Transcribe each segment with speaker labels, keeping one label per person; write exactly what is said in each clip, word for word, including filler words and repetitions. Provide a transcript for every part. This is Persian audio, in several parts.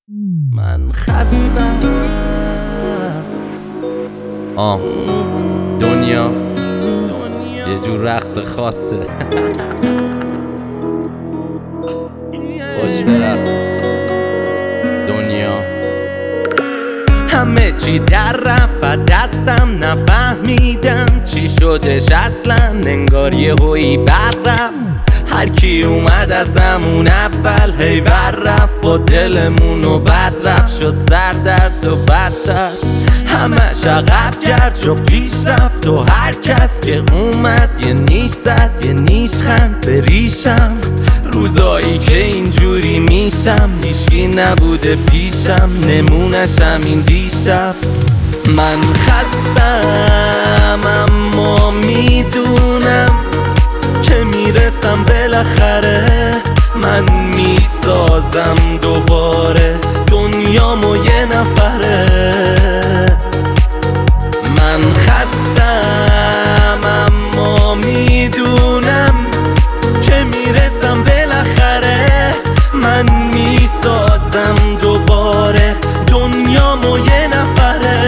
Speaker 1: من خستم. آه دنیا یه جور رقص خاصه. باش برقص دنیا. همه چی در رفت دستم، نفهمیدم چی شدش اصلا. انگار یه هویی بر رفت، هر کی اومد از همون اول هی ور رفت. با دلمونو بد رفت، شد سردرد و بدتر. همش عقب کرد جا پیش رفت و هر کس که اومد یه نیش زد یه نیش خند به ریشم. روزایی که اینجوری میشم هیچکی نبوده پیشم، نمونش همین دیشب. من خستم اما میدونم که میرسم بالاخره. من میسازم دوباره دنیامو یه نفره. من خستم اما میدونم که میرسم بالاخره. من میسازم دوباره دنیامو یه نفره.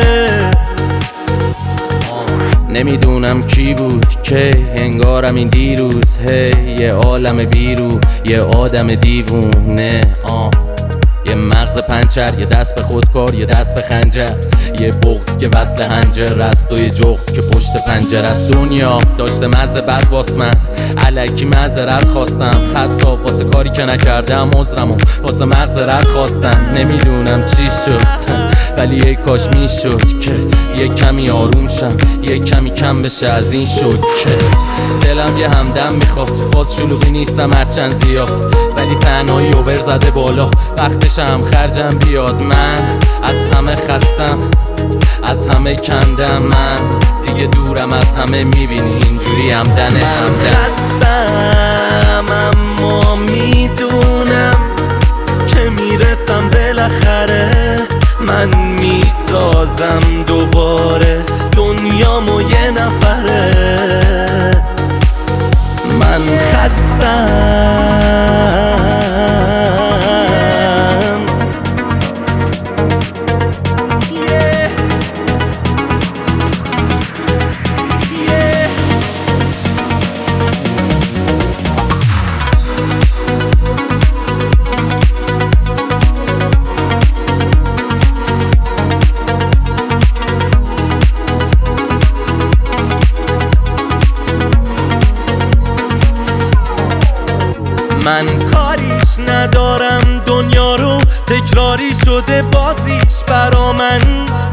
Speaker 1: نمیدونم کی بود که انگارم این دیروز هی یه عالم بیرو یه آدم دیوونه. آه یه مغز پنچر، یه دست به خودکار، یه دست به خنجر، یه بغض که وصل هنجر است و یه جغد که پشت پنجر است. دنیا داشته مزه بد واس من، الکی معذرت خواستم، حتی واسه کاری که نکردم عذرمو واسه مغزرت خواستم. نمیدونم چی شد ولی یه کاش میشد که یه کمی آروم شم، یه کمی کم بشه از این شد که دلم یه همدم میخواد. تو فاز شلوغی نیستم هرچند زیاد، ولی تنهایی اوور زده بالا، وقتش هم خرجم بیاد. من از همه خستم، از همه کندم، من دیگه دورم از همه، میبینی اینجوری همدنه همدن. من خستم اما میدونم که میرسم بالاخره. من میسازم دوباره دنیامو یه نفره. من خستم من کاریش ندارم دنیا رو، تکراری شده بازیش برا من.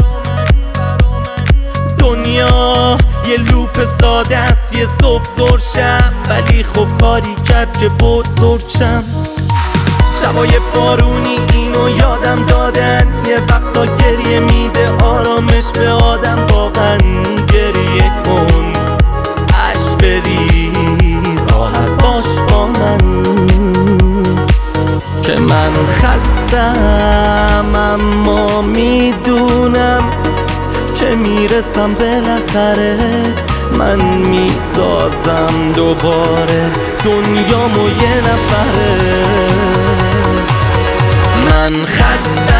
Speaker 1: دنیا یه لوپ ساده است، یه صبح زور شب، ولی خب کاری کرد که بزرگشم. شبای بارونی اینو یادم دادن، یه وقتا گریه میده آرامش به آدم. واقعا گریه کن عشق بریز، راحت باش با من که من خستم اما میدونم که میرسم بالاخره. من میسازم دوباره دنیامو یه نفره. من خستم